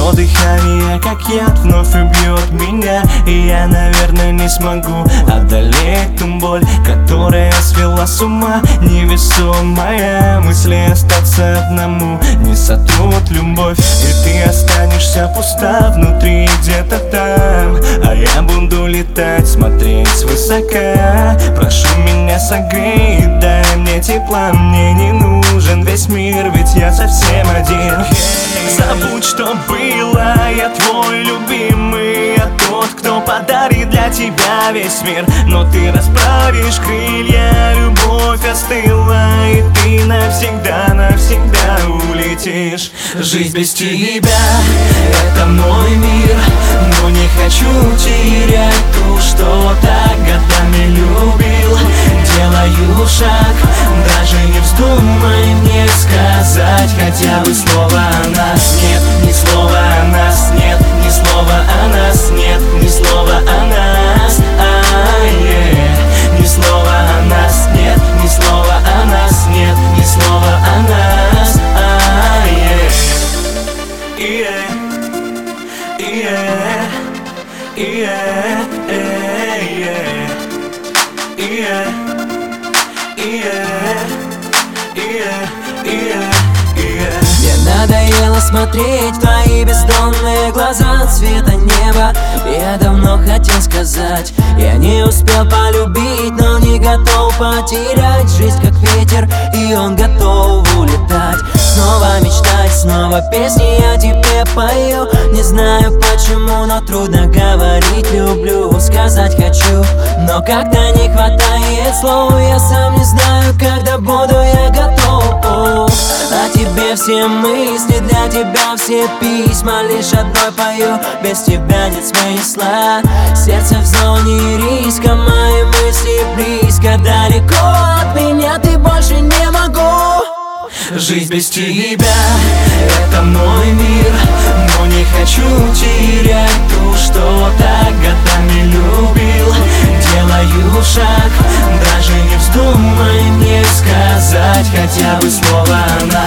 Ее дыхание, как яд, вновь убьет меня. И я, наверное, не смогу одолеть ту боль, которая свела с ума. Невесомая мысли остаться одному не сотрут любовь. И ты останешься пуста внутри где-то там, а я буду летать, смотреть свысока. Прошу меня согрей, дай мне тепла. Мне не нужен весь мир, ведь я совсем один. Забудь, что было, я твой любимый, я тот, кто подарит для тебя весь мир. Но ты расправишь крылья, любовь остыла, и ты навсегда, навсегда улетишь. Жизнь без тебя — это мой мир, но не хочу терять ту, что так годами любил. Делаю шаг, даже не вздумай мне сказать хотя бы слово о нас. Нет, ни слова о нас, нет, ни слова о нас, нет, ни слова о нас. Ни слова о нас, нет, ни слова о нас, нет, ни слова о нас. Мне надоело смотреть в твои бездонные глаза цвета неба. Я давно хотел сказать, я не успел полюбить, но не готов потерять. Жизнь как ветер, и он готов улетать. Снова мечтать, снова песни я тебе пою. Не знаю почему, но трудно говорить люблю. Сказать хочу, но когда не хватает слов, я сам не знаю, когда буду я готов. О тебе все мысли, для тебя все письма, лишь одной пою, без тебя нет смысла. Сердце в зоне риска, мои мысли близко, далеко от меня ты больше не могу. Жизнь без тебя — это мой мир, но не хочу терять ту, что так годами любил. Делаю шаг, даже не вздумай мне сказать хотя бы слово о нас.